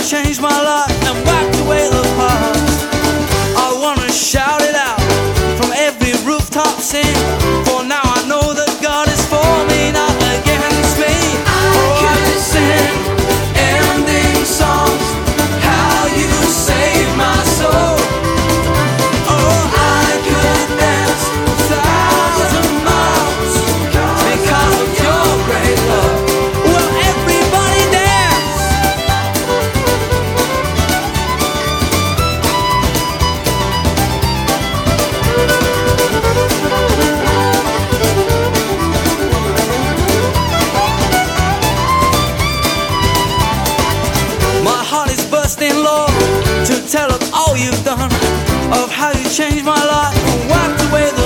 changed my life and wiped away the past. I wanna shout it out from every rooftop sing, for now I know that God is for me, not against me. Oh, I could sing ending songs, how you saved my soul. Oh, I could dance 1,000 miles because of your great love. Well, everybody dance. My heart is bursting, Lord, to tell of all you've done, of how you changed my life and wiped away the